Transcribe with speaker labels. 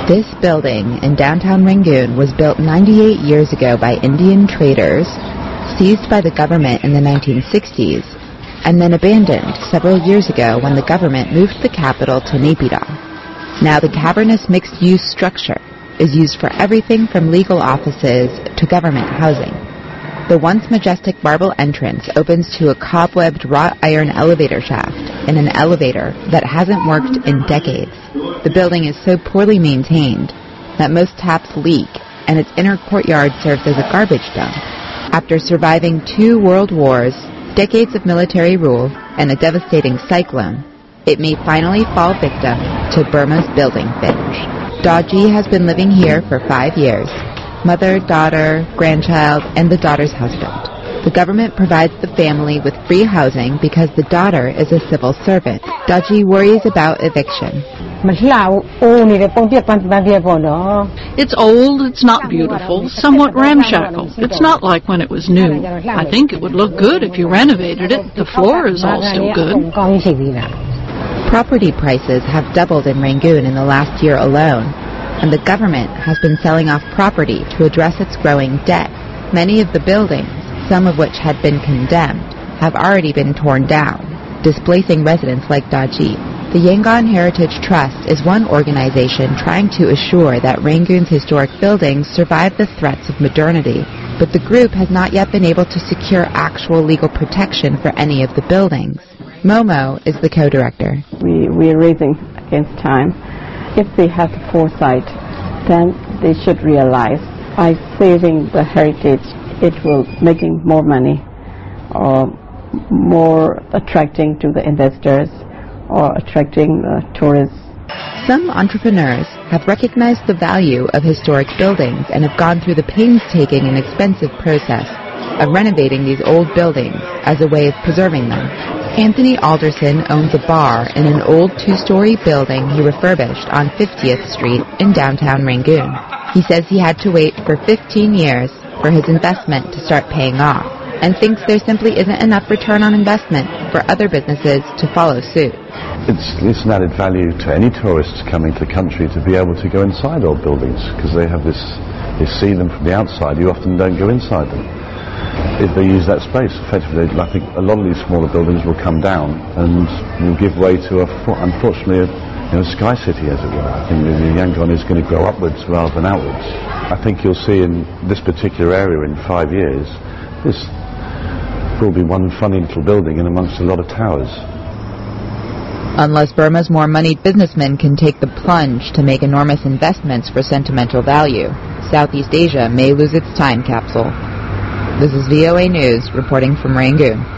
Speaker 1: This building in downtown Rangoon was built 98 years ago by Indian traders, seized by the government in the 1960s, and then abandoned several years ago when the government moved the capital to Naypyidaw. Now the cavernous mixed-use structure is used for everything from legal offices to government housing. The once majestic marble entrance opens to a cobwebbed wrought iron elevator shaft in an elevator that hasn't worked in decades. The building is so poorly maintained that most taps leak, and its inner courtyard serves as a garbage dump. After surviving 2 world wars, decades of military rule, and a devastating cyclone, it may finally fall victim to Burma's building binge. Dawji has been living here for 5 years. Mother, daughter, grandchild, and the daughter's husband. The government provides the family with free housing because the daughter is a civil servant. Dawji worries about eviction.
Speaker 2: It's old, it's not beautiful, somewhat ramshackle. It's not like when it was new. I think it would look good if you renovated it. The floor is all still good.
Speaker 1: Property prices have doubled in Rangoon in the last year alone, and the government has been selling off property to address its growing debt. Many of the buildings, some of which had been condemned, have already been torn down, displacing residents like Dawji. The Yangon Heritage Trust is one organization trying to assure that Rangoon's historic buildings survive the threats of modernity, but the group has not yet been able to secure actual legal protection for any of the buildings. Momo is the co-director.
Speaker 3: We're racing against time. If they have the foresight, then they should realize by saving the heritage, it will making more money or more attracting to the investors or attracting tourists.
Speaker 1: Some entrepreneurs have recognized the value of historic buildings and have gone through the painstaking and expensive process of renovating these old buildings as a way of preserving them. Anthony Alderson owns a bar in an old 2-story building he refurbished on 50th Street in downtown Rangoon. He says he had to wait for 15 years for his investment to start paying off, and thinks there simply isn't enough return on investment for other businesses to follow suit.
Speaker 4: It's an added value to any tourists coming to the country to be able to go inside old buildings, because they see them from the outside. You often don't go inside them. If they use that space effectively, I think a lot of these smaller buildings will come down and will give way to, unfortunately, a sky city, as it were. I think the Yangon is going to grow upwards rather than outwards. I think you'll see in this particular area in 5 years, this will be one funny little building in amongst a lot of towers.
Speaker 1: Unless Burma's more moneyed businessmen can take the plunge to make enormous investments for sentimental value, Southeast Asia may lose its time capsule. This is VOA News reporting from Rangoon.